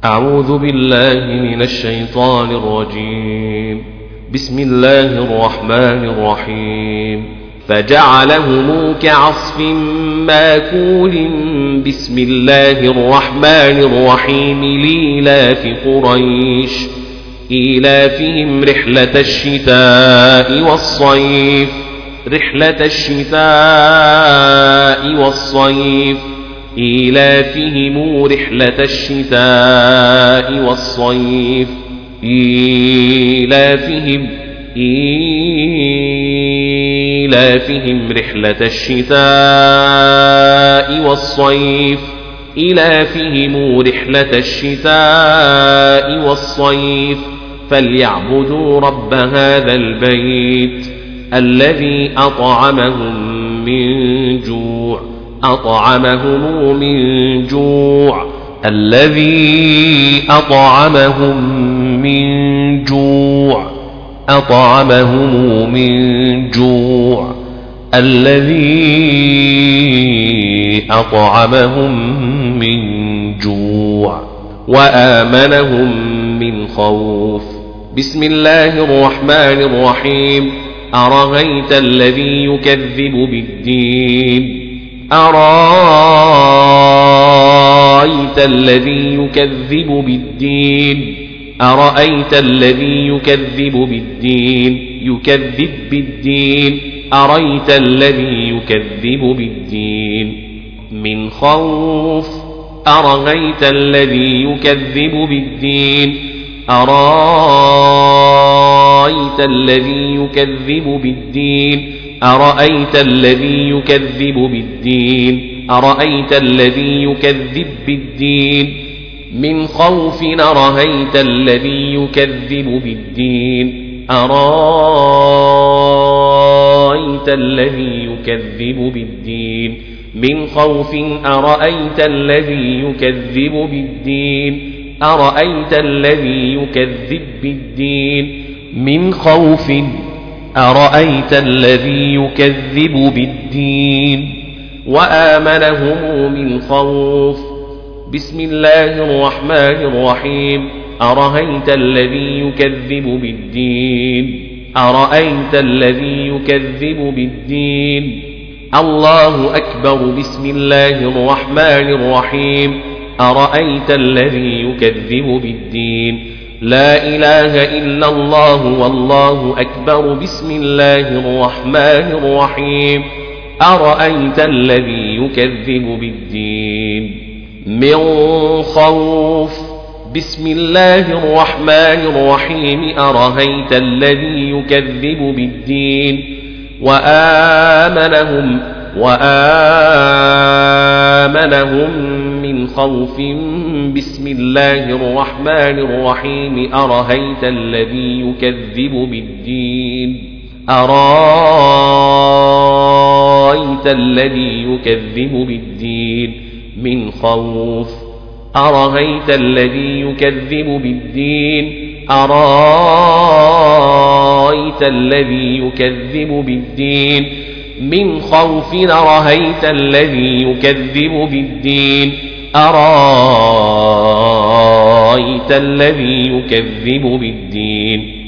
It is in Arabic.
أعوذ بالله من الشيطان الرجيم. بسم الله الرحمن الرحيم. فجعلهم كعصف ماكول. بسم الله الرحمن الرحيم. لإيلاف قريش إيلافهم رحلة الشتاء والصيف إيلافهم رحلة الشتاء والصيف إيلافهم رحلة الشتاء والصيف فليعبدوا رب هذا البيت الذي أطعمهم من جوع وآمنهم من خوف. بسم الله الرحمن الرحيم. أرأيت الذي يكذب بالدين أرأيت الذي يكذب بالدين أرأيت الذي يكذب بالدين من خوف. أرأيت الذي يكذب بالدين أرأيت الذي يكذب بالدين أرأيت الذي يكذب بالدين أرأيت الذي يكذب بالدين من خوف. أرأيت الذي يكذب بالدين أرأيت الذي يكذب بالدين من خوف. أرأيت الذي يكذب بالدين أرأيت الذي يكذب بالدين من خوف. أرأيت الذي يكذب بالدين وآمنهم من خوف. بسم الله الرحمن الرحيم. أرأيت الذي يكذب بالدين أرأيت الذي يكذب بالدين الله أكبر. بسم الله الرحمن الرحيم. أرأيت الذي يكذب بالدين لا إله إلا الله والله أكبر. بسم الله الرحمن الرحيم. أرأيت الذي يكذب بالدين من خوف. بسم الله الرحمن الرحيم. أرأيت الذي يكذب بالدين وآمنهم من خوف. بسم الله الرحمن الرحيم. أرأيت الذي يكذب بالدين أرأيت الذي يكذب بالدين من خوف. أرأيت الذي يكذب بالدين أرأيت الذي يكذب بالدين من خوف. أرأيت الذي يكذب بالدين أرأيت الذي يكذب بالدين